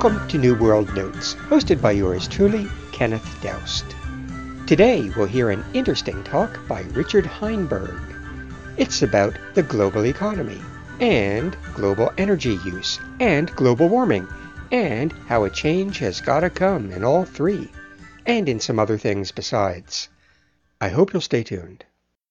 Welcome to New World Notes, hosted by yours truly, Kenneth Doust. Today we'll hear an interesting talk by Richard Heinberg. It's about the global economy, and global energy use, and global warming, and how a change has gotta come in all three, and in some other things besides. I hope you'll stay tuned.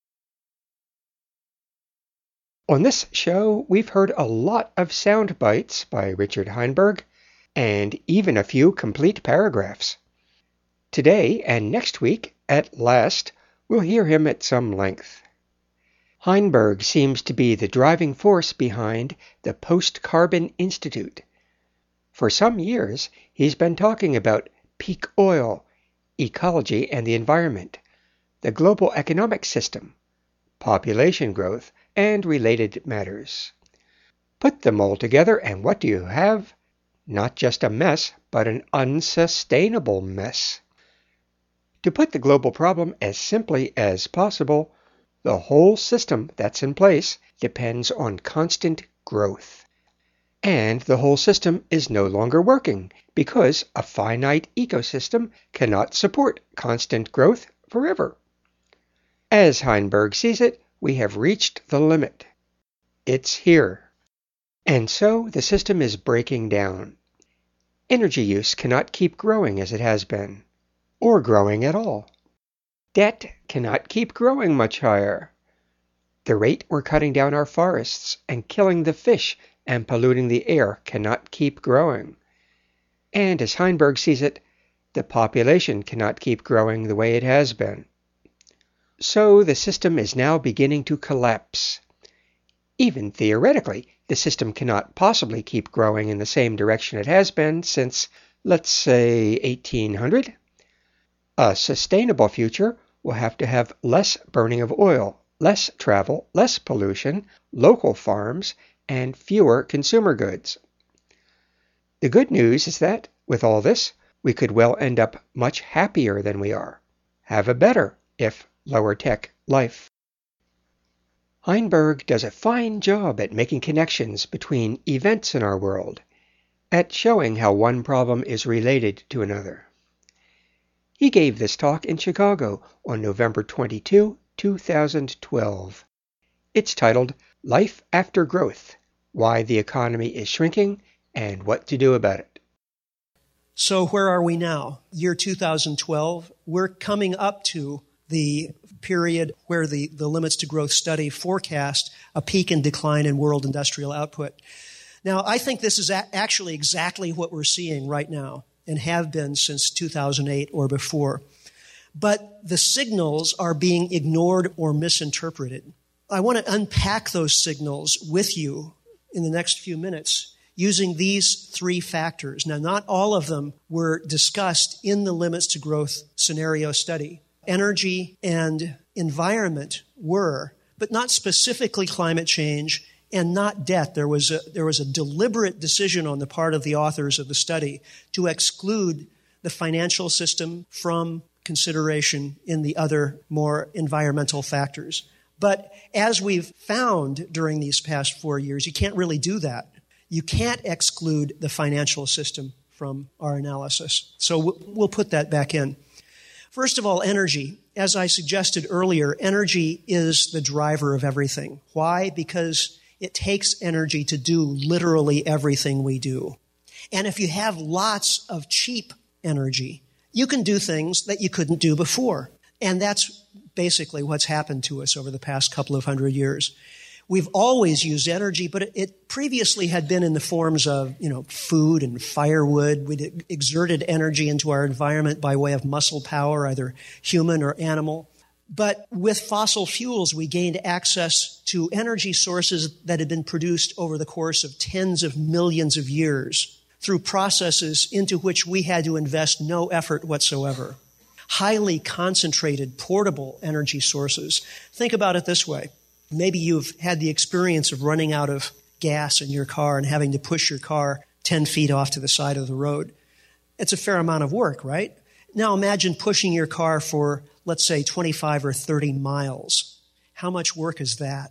On this show, we've heard a lot of sound bites by Richard Heinberg, and even a few complete paragraphs. Today and next week, at last, we'll hear him at some length. Heinberg seems to be the driving force behind the Post-Carbon Institute. For some years, he's been talking about peak oil, ecology and the environment, the global economic system, population growth, and related matters. Put them all together, and what do you have? Not just a mess, but an unsustainable mess. To put the global problem as simply as possible, the whole system that's in place depends on constant growth. And the whole system is no longer working because a finite ecosystem cannot support constant growth forever. As Heinberg sees it, we have reached the limit. It's here. And so the system is breaking down. Energy use cannot keep growing as it has been, or growing at all. Debt cannot keep growing much higher. The rate we're cutting down our forests and killing the fish and polluting the air cannot keep growing. And as Heinberg sees it, the population cannot keep growing the way it has been. So the system is now beginning to collapse. Even theoretically, the system cannot possibly keep growing in the same direction it has been since, let's say, 1800. A sustainable future will have to have less burning of oil, less travel, less pollution, local farms, and fewer consumer goods. The good news is that, with all this, we could well end up much happier than we are, have a better, if lower-tech, life. Heinberg does a fine job at making connections between events in our world, at showing how one problem is related to another. He gave this talk in Chicago on November 22, 2012. It's titled Life After Growth: Why the Economy is Shrinking and What to Do About it. So where are we now? Year 2012. We're coming up to the period where the Limits to Growth study forecast a peak and decline in world industrial output. Now, I think this is actually exactly what we're seeing right now and have been since 2008 or before. But the signals are being ignored or misinterpreted. I want to unpack those signals with you in the next few minutes using these three factors. Now, not all of them were discussed in the Limits to Growth scenario study. Energy and environment were, but not specifically climate change and not debt. There was a deliberate decision on the part of the authors of the study to exclude the financial system from consideration in the other more environmental factors. But as we've found during these past 4 years, you can't really do that. You can't exclude the financial system from our analysis. So we'll put that back in. First of all, energy. As I suggested earlier, energy is the driver of everything. Why? Because it takes energy to do literally everything we do. And if you have lots of cheap energy, you can do things that you couldn't do before. And that's basically what's happened to us over the past couple of 100 years. We've always used energy, but it previously had been in the forms of, food and firewood. We'd exerted energy into our environment by way of muscle power, either human or animal. But with fossil fuels, we gained access to energy sources that had been produced over the course of tens of millions of years through processes into which we had to invest no effort whatsoever. Highly concentrated, portable energy sources. Think about it this way. Maybe you've had the experience of running out of gas in your car and having to push your car 10 feet off to the side of the road. It's a fair amount of work, right? Now imagine pushing your car for, let's say, 25 or 30 miles. How much work is that?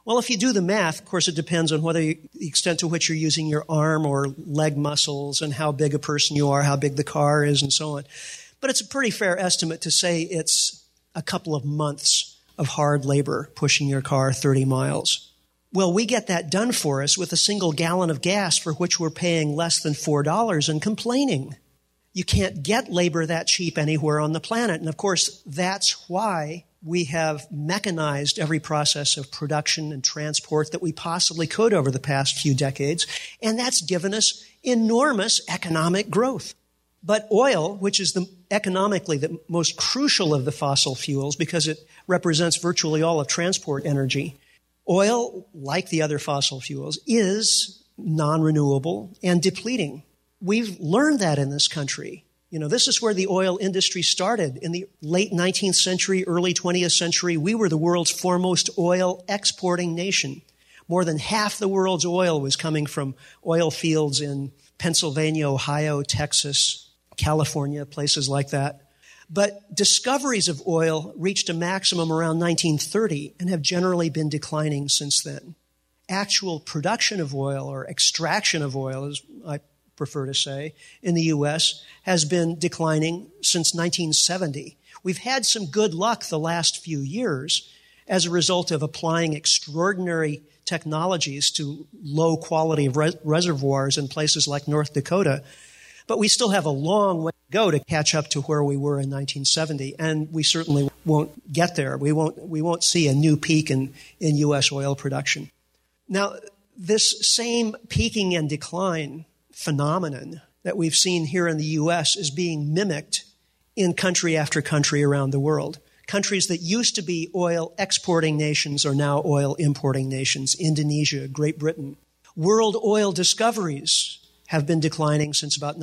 Well, if you do the math, of course, it depends on the extent to which you're using your arm or leg muscles and how big a person you are, how big the car is, and so on. But it's a pretty fair estimate to say it's a couple of months of hard labor pushing your car 30 miles. Well, we get that done for us with a single gallon of gas for which we're paying less than $4 and complaining. You can't get labor that cheap anywhere on the planet. And of course, that's why we have mechanized every process of production and transport that we possibly could over the past few decades. And that's given us enormous economic growth. But oil, which is economically the most crucial of the fossil fuels because it represents virtually all of transport energy, oil, like the other fossil fuels, is non-renewable and depleting. We've learned that in this country. This is where the oil industry started. In the late 19th century, early 20th century, we were the world's foremost oil exporting nation. More than half the world's oil was coming from oil fields in Pennsylvania, Ohio, Texas, California, places like that. But discoveries of oil reached a maximum around 1930 and have generally been declining since then. Actual production of oil, or extraction of oil, as I prefer to say, in the U.S. has been declining since 1970. We've had some good luck the last few years as a result of applying extraordinary technologies to low quality reservoirs in places like North Dakota. But we still have a long way to go to catch up to where we were in 1970, and we certainly won't get there. We won't see a new peak in U.S. oil production. Now, this same peaking and decline phenomenon that we've seen here in the U.S. is being mimicked in country after country around the world. Countries that used to be oil exporting nations are now oil importing nations. Indonesia, Great Britain. World oil discoveries have been declining since about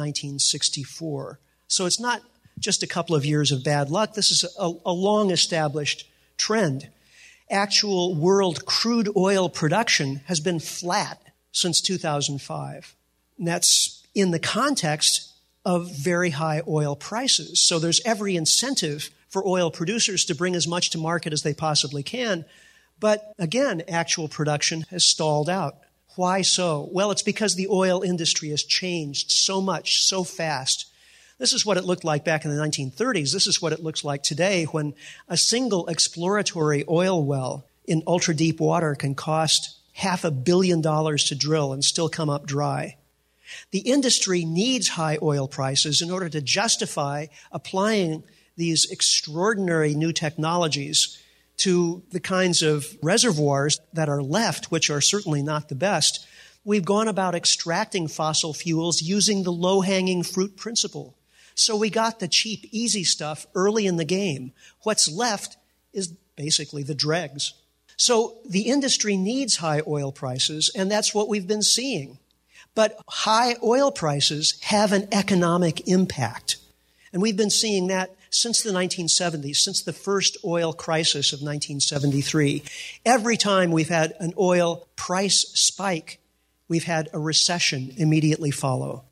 1964. So it's not just a couple of years of bad luck. This is a long-established trend. Actual world crude oil production has been flat since 2005. And that's in the context of very high oil prices. So there's every incentive for oil producers to bring as much to market as they possibly can. But again, actual production has stalled out. Why so? Well, it's because the oil industry has changed so much, so fast. This is what it looked like back in the 1930s. This is what it looks like today when a single exploratory oil well in ultra-deep water can cost $500 million to drill and still come up dry. The industry needs high oil prices in order to justify applying these extraordinary new technologies to the kinds of reservoirs that are left, which are certainly not the best. We've gone about extracting fossil fuels using the low-hanging fruit principle. So we got the cheap, easy stuff early in the game. What's left is basically the dregs. So the industry needs high oil prices, and that's what we've been seeing. But high oil prices have an economic impact. And we've been seeing that since the 1970s, since the first oil crisis of 1973. Every time we've had an oil price spike, we've had a recession immediately follow.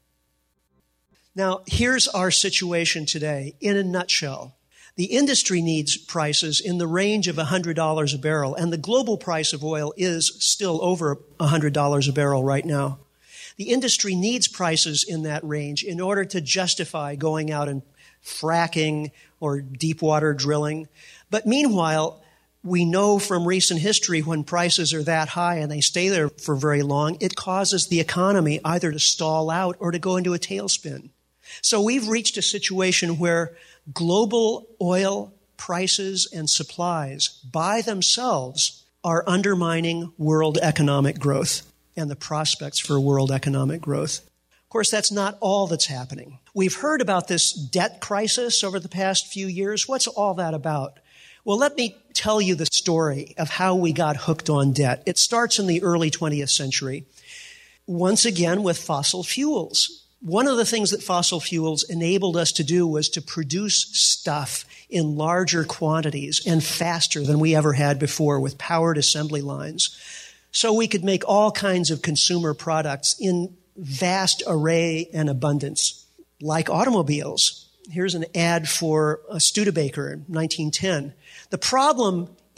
Now, here's our situation today in a nutshell. The industry needs prices in the range of $100 a barrel, and the global price of oil is still over $100 a barrel right now. The industry needs prices in that range in order to justify going out and fracking or deep water drilling. But meanwhile, we know from recent history when prices are that high and they stay there for very long, it causes the economy either to stall out or to go into a tailspin. So we've reached a situation where global oil prices and supplies by themselves are undermining world economic growth and the prospects for world economic growth. Of course, that's not all that's happening. We've heard about this debt crisis over the past few years. What's all that about? Well, let me tell you the story of how we got hooked on debt. It starts in the early 20th century, once again with fossil fuels. One of the things that fossil fuels enabled us to do was to produce stuff in larger quantities and faster than we ever had before with powered assembly lines. So we could make all kinds of consumer products in vast array and abundance, like automobiles. Here's an ad for a Studebaker in 1910. The problem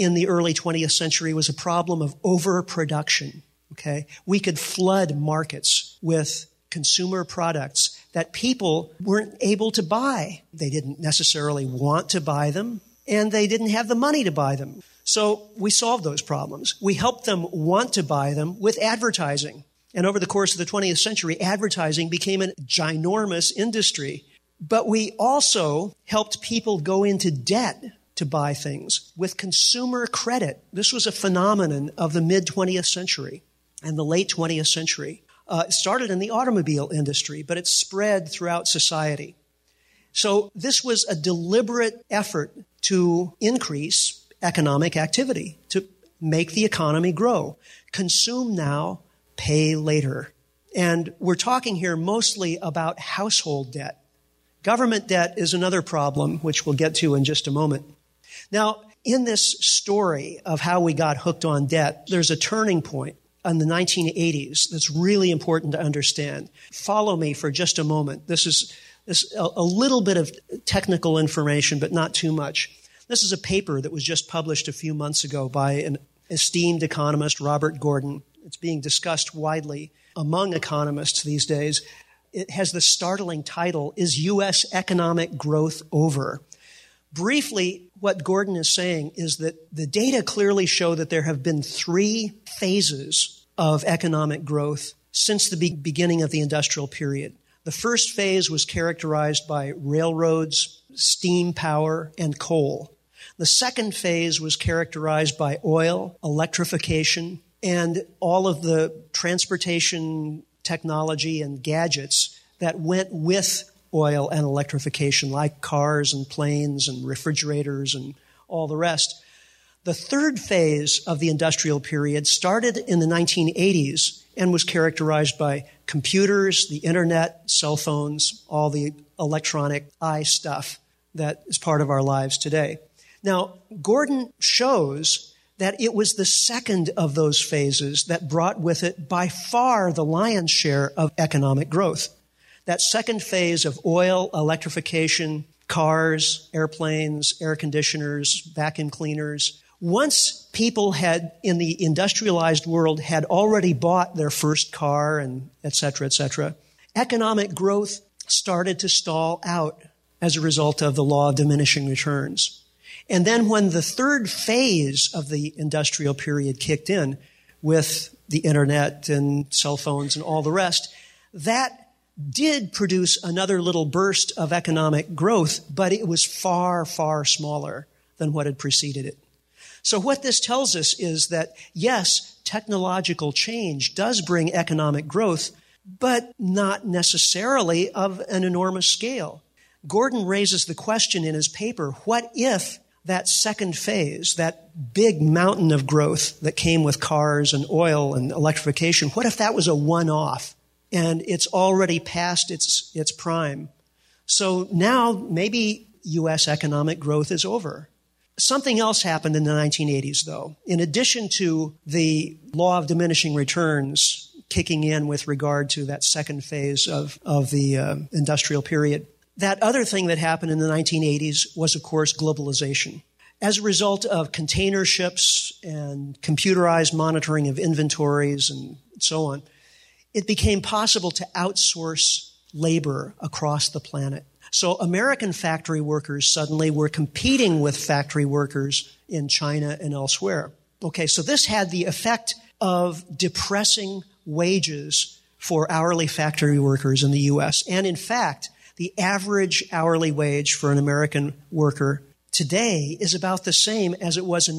in the early 20th century was a problem of overproduction. Okay? We could flood markets with consumer products that people weren't able to buy. They didn't necessarily want to buy them, and they didn't have the money to buy them. So we solved those problems. We helped them want to buy them with advertising. And over the course of the 20th century, advertising became a ginormous industry. But we also helped people go into debt to buy things with consumer credit. This was a phenomenon of the mid-20th century and the late 20th century. It started in the automobile industry, but it spread throughout society. So this was a deliberate effort to increase economic activity, to make the economy grow. Consume now, pay later. And we're talking here mostly about household debt. Government debt is another problem, which we'll get to in just a moment. Now, in this story of how we got hooked on debt, there's a turning point in the 1980s that's really important to understand. Follow me for just a moment. This is a little bit of technical information, but not too much. This is a paper that was just published a few months ago by an esteemed economist, Robert Gordon. It's being discussed widely among economists these days. It has the startling title, "Is U.S. Economic Growth Over?" Briefly, what Gordon is saying is that the data clearly show that there have been 3 phases of economic growth since the beginning of the industrial period. The first phase was characterized by railroads, steam power, and coal. The second phase was characterized by oil, electrification, and all of the transportation technology and gadgets that went with oil and electrification, like cars and planes and refrigerators and all the rest. The third phase of the industrial period started in the 1980s and was characterized by computers, the internet, cell phones, all the electronic stuff that is part of our lives today. Now, Gordon shows that it was the second of those phases that brought with it by far the lion's share of economic growth. That second phase of oil, electrification, cars, airplanes, air conditioners, vacuum cleaners. Once people in the industrialized world had already bought their first car and et cetera, economic growth started to stall out as a result of the law of diminishing returns. And then when the third phase of the industrial period kicked in with the internet and cell phones and all the rest, that did produce another little burst of economic growth, but it was far, far smaller than what had preceded it. So what this tells us is that, yes, technological change does bring economic growth, but not necessarily of an enormous scale. Gordon raises the question in his paper, what if that second phase, that big mountain of growth that came with cars and oil and electrification, what if that was a one-off? And it's already past its prime. So now maybe U.S. economic growth is over. Something else happened in the 1980s, though. In addition to the law of diminishing returns kicking in with regard to that second phase of the industrial period, that other thing that happened in the 1980s was, of course, globalization. As a result of container ships and computerized monitoring of inventories and so on, it became possible to outsource labor across the planet. So American factory workers suddenly were competing with factory workers in China and elsewhere. Okay, so this had the effect of depressing wages for hourly factory workers in the U.S. And in fact, the average hourly wage for an American worker today is about the same as it was in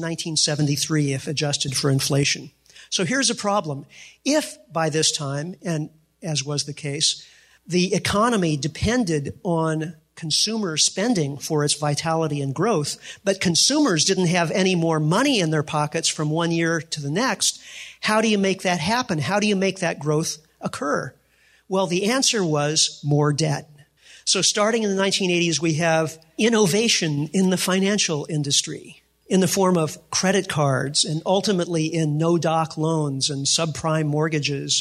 1973 if adjusted for inflation. So here's a problem. If by this time, and as was the case, the economy depended on consumer spending for its vitality and growth, but consumers didn't have any more money in their pockets from one year to the next, how do you make that happen? How do you make that growth occur? Well, the answer was more debt. So starting in the 1980s, we have innovation in the financial industry in the form of credit cards and ultimately in no-doc loans and subprime mortgages.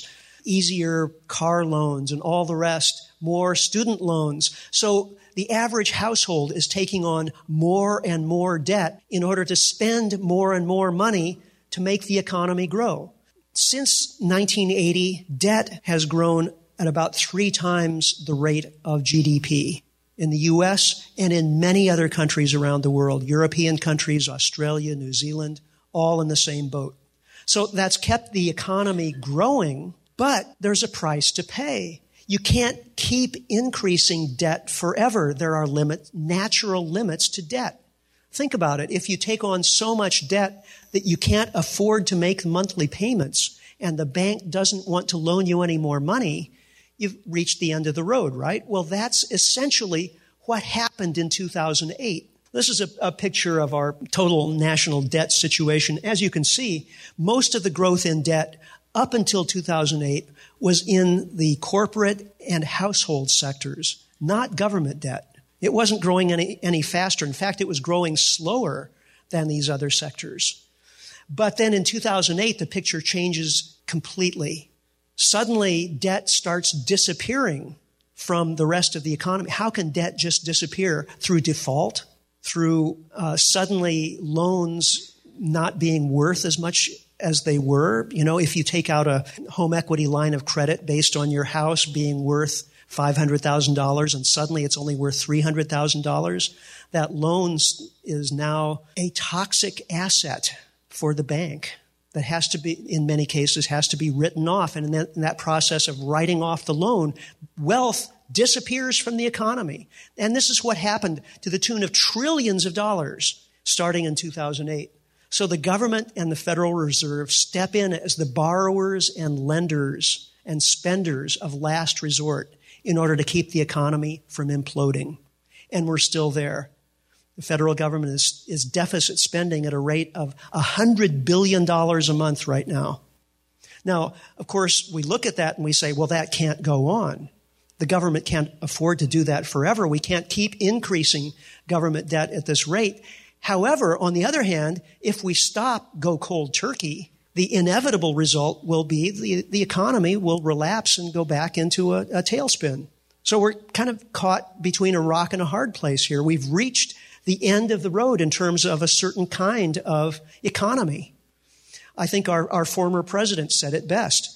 easier car loans and all the rest, more student loans. So the average household is taking on more and more debt in order to spend more and more money to make the economy grow. Since 1980, debt has grown at about 3 times the rate of GDP in the U.S. and in many other countries around the world, European countries, Australia, New Zealand, all in the same boat. So that's kept the economy growing, but there's a price to pay. You can't keep increasing debt forever. There are natural limits to debt. Think about it. If you take on so much debt that you can't afford to make monthly payments and the bank doesn't want to loan you any more money, you've reached the end of the road, right? Well, that's essentially what happened in 2008. This is a picture of our total national debt situation. As you can see, most of the growth in debt up until 2008 was in the corporate and household sectors, not government debt. It wasn't growing any faster. In fact, it was growing slower than these other sectors. But then in 2008, the picture changes completely. Suddenly, debt starts disappearing from the rest of the economy. How can debt just disappear? Through default, through suddenly loans not being worth as much as they were. You know, if you take out a home equity line of credit based on your house being worth $500,000 and suddenly it's only worth $300,000, that loan is now a toxic asset for the bank that has to be, in many cases, has to be written off. And in that process of writing off the loan, wealth disappears from the economy. And this is what happened to the tune of trillions of dollars starting in 2008. So the government and the Federal Reserve step in as the borrowers and lenders and spenders of last resort in order to keep the economy from imploding. And we're still there. The federal government is deficit spending at a rate of $100 billion a month right now. Now, of course, we look at that and we say, well, that can't go on. The government can't afford to do that forever. We can't keep increasing government debt at this rate. However, on the other hand, if we go cold turkey, the inevitable result will be the economy will relapse and go back into a tailspin. So we're kind of caught between a rock and a hard place here. We've reached the end of the road in terms of a certain kind of economy. I think our former president said it best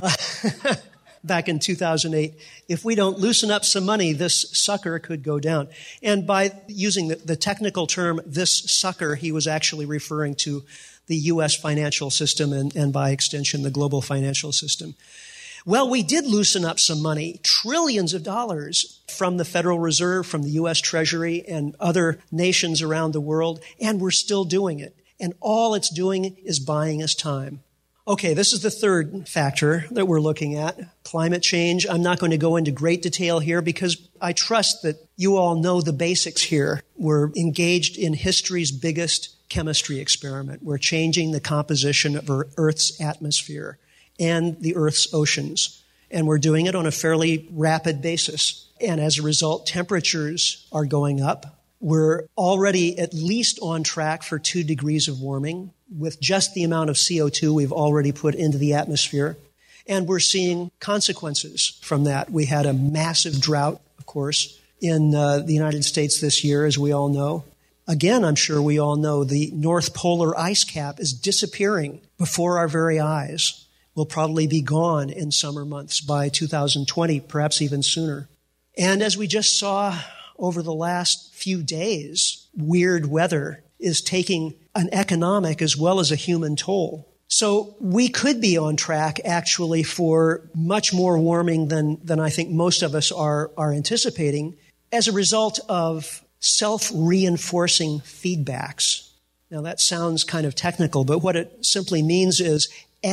back in 2008. If we don't loosen up some money, this sucker could go down. And by using the technical term, this sucker, he was actually referring to the U.S. financial system and by extension, the global financial system. Well, we did loosen up some money, trillions of dollars from the Federal Reserve, from the U.S. Treasury and other nations around the world, and we're still doing it. And all it's doing is buying us time. Okay, this is the third factor that we're looking at, climate change. I'm not going to go into great detail here because I trust that you all know the basics here. We're engaged in history's biggest chemistry experiment. We're changing the composition of Earth's atmosphere and the Earth's oceans. And we're doing it on a fairly rapid basis. And as a result, temperatures are going up. We're already at least on track for 2 degrees of warming with just the amount of CO2 we've already put into the atmosphere. And we're seeing consequences from that. We had a massive drought, of course, in the United States this year, as we all know. Again, I'm sure we all know the North Polar ice cap is disappearing before our very eyes. Will probably be gone in summer months by 2020, perhaps even sooner. And as we just saw over the last few days, weird weather is taking an economic as well as a human toll. So we could be on track actually for much more warming than I think most of us are anticipating as a result of self-reinforcing feedbacks. Now that sounds kind of technical, but what it simply means is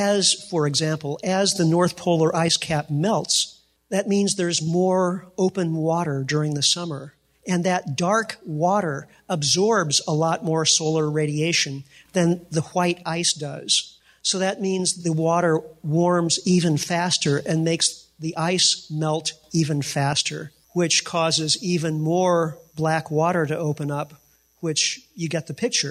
for example, as the North Polar ice cap melts, that means there's more open water during the summer. And that dark water absorbs a lot more solar radiation than the white ice does. So that means the water warms even faster and makes the ice melt even faster, which causes even more black water to open up, which you get the picture.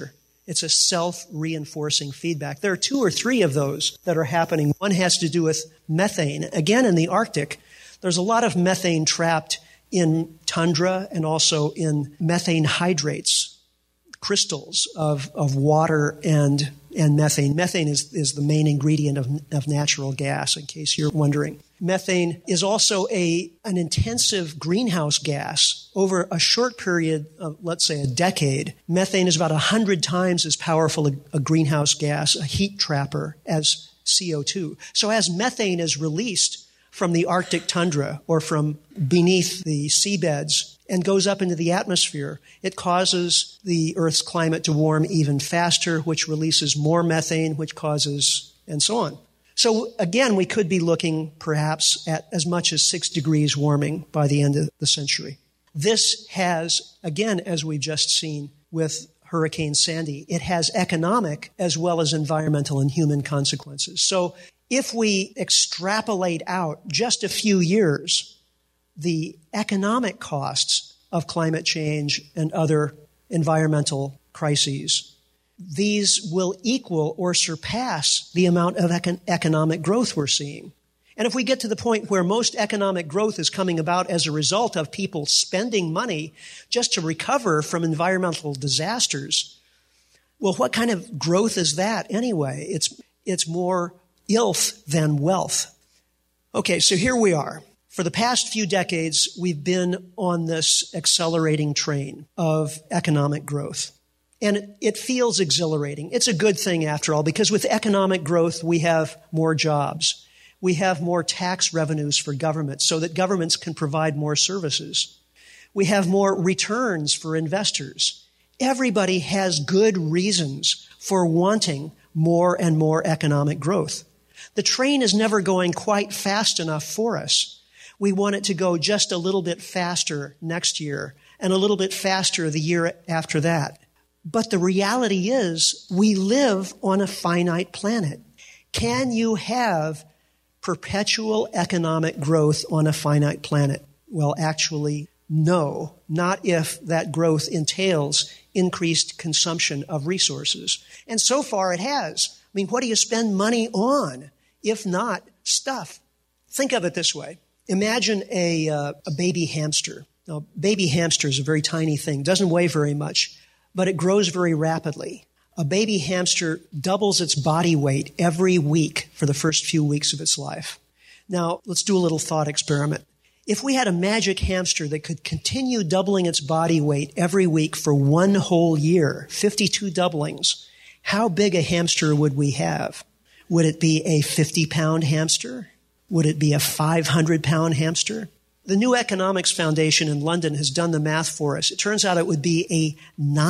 It's a self-reinforcing feedback. There are 2 or 3 of those that are happening. One has to do with methane. Again, in the Arctic, there's a lot of methane trapped in tundra and also in methane hydrates, crystals of water and methane. Methane is the main ingredient of natural gas, in case you're wondering. Methane is also an intensive greenhouse gas. Over a short period of, let's say, a decade, methane is about 100 times as powerful a greenhouse gas, a heat trapper, as CO2. So as methane is released from the Arctic tundra or from beneath the seabeds and goes up into the atmosphere, it causes the Earth's climate to warm even faster, which releases more methane, which causes, and so on. So again, we could be looking perhaps at as much as 6 degrees warming by the end of the century. This has, again, as we've just seen with Hurricane Sandy, it has economic as well as environmental and human consequences. So if we extrapolate out just a few years, the economic costs of climate change and other environmental crises, these will equal or surpass the amount of economic growth we're seeing. And if we get to the point where most economic growth is coming about as a result of people spending money just to recover from environmental disasters, well, what kind of growth is that anyway? It's more ILF than wealth. Okay, so here we are. For the past few decades, we've been on this accelerating train of economic growth. And it feels exhilarating. It's a good thing, after all, because with economic growth, we have more jobs. We have more tax revenues for governments so that governments can provide more services. We have more returns for investors. Everybody has good reasons for wanting more and more economic growth. The train is never going quite fast enough for us. We want it to go just a little bit faster next year and a little bit faster the year after that. But the reality is we live on a finite planet. Can you have perpetual economic growth on a finite planet? Well, actually, no, not if that growth entails increased consumption of resources. And so far it has. I mean, what do you spend money on, if not stuff? Think of it this way. Imagine a baby hamster. Now, baby hamster is a very tiny thing, doesn't weigh very much, but it grows very rapidly. A baby hamster doubles its body weight every week for the first few weeks of its life. Now, let's do a little thought experiment. If we had a magic hamster that could continue doubling its body weight every week for one whole year, 52 doublings, how big a hamster would we have? Would it be a 50-pound hamster? Would it be a 500-pound hamster? The New Economics Foundation in London has done the math for us. It turns out it would be a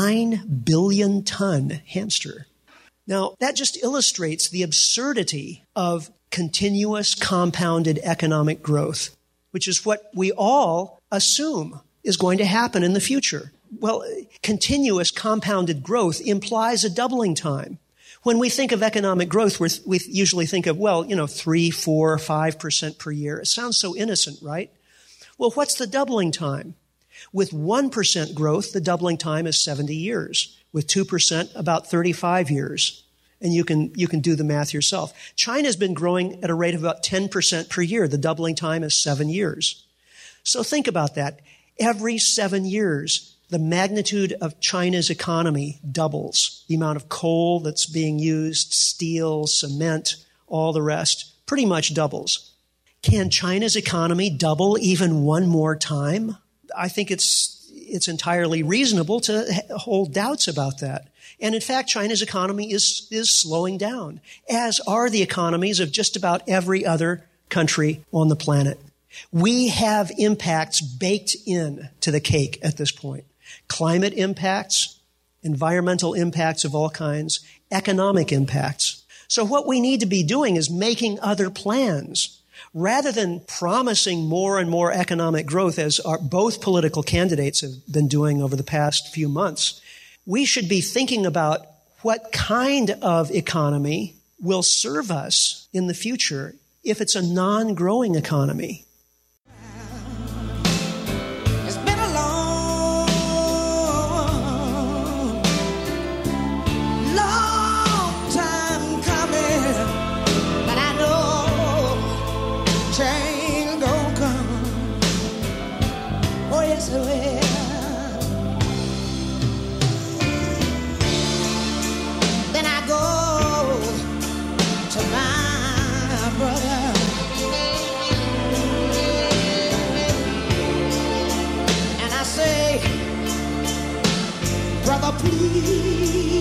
9 billion-ton hamster. Now, that just illustrates the absurdity of continuous compounded economic growth, which is what we all assume is going to happen in the future. Well, continuous compounded growth implies a doubling time. When we think of economic growth, we usually think of, 3, 4, 5% per year. It sounds so innocent, right? Well, what's the doubling time? With 1% growth, the doubling time is 70 years. With 2%, about 35 years. And you can do the math yourself. China's been growing at a rate of about 10% per year. The doubling time is 7 years. So think about that. Every 7 years, the magnitude of China's economy doubles. The amount of coal that's being used, steel, cement, all the rest, pretty much doubles. Can China's economy double even one more time? I think it's entirely reasonable to hold doubts about that. And in fact, China's economy is slowing down, as are the economies of just about every other country on the planet. We have impacts baked in to the cake at this point. Climate impacts, environmental impacts of all kinds, economic impacts. So what we need to be doing is making other plans. Rather than promising more and more economic growth, as both political candidates have been doing over the past few months, we should be thinking about what kind of economy will serve us in the future if it's a non-growing economy. It's been a long brother. And I say, brother, please.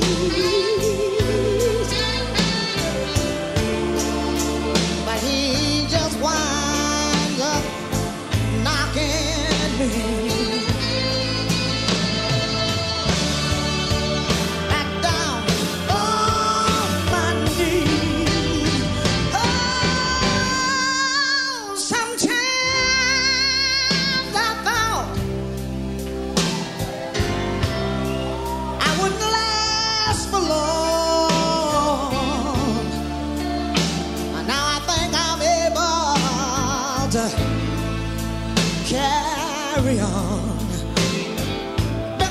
But he just winds up knocking me back down on my knees. Oh, sometimes I thought I wouldn't last for long. Now I think I'm able to carry on. Been a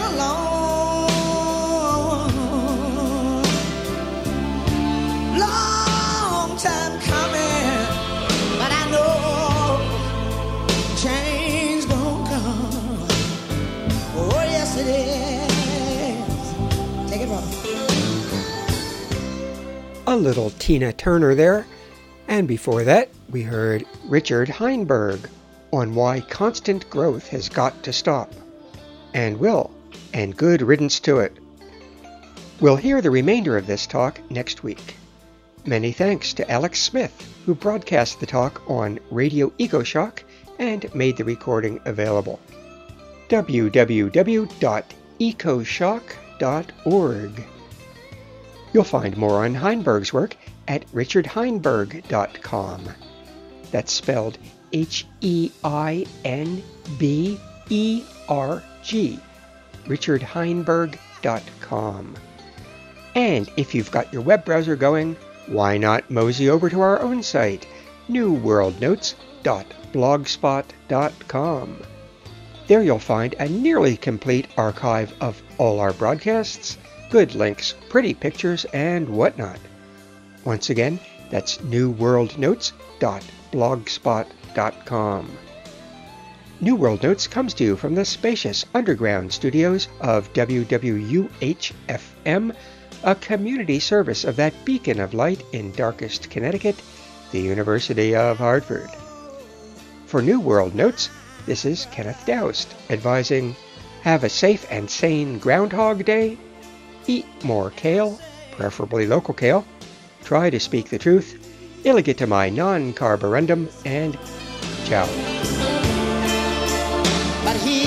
long time coming, but I know change gonna come. Oh yes it is. Take it from A little Tina Turner there. And before that, we heard Richard Heinberg on why constant growth has got to stop. And will. And good riddance to it. We'll hear the remainder of this talk next week. Many thanks to Alex Smith, who broadcast the talk on Radio EcoShock and made the recording available. www.ecoshock.org. You'll find more on Heinberg's work at richardheinberg.com. That's spelled Heinberg, richardheinberg.com. And if you've got your web browser going, why not mosey over to our own site, newworldnotes.blogspot.com. There you'll find a nearly complete archive of all our broadcasts, good links, pretty pictures, and whatnot. Once again, that's newworldnotes.blogspot.com. New World Notes comes to you from the spacious underground studios of WWUH-FM, a community service of that beacon of light in darkest Connecticut, the University of Hartford. For New World Notes, this is Kenneth Daoust advising, have a safe and sane Groundhog Day, eat more kale, preferably local kale, try to speak the truth, illegitimi non carborundum, and ciao. but he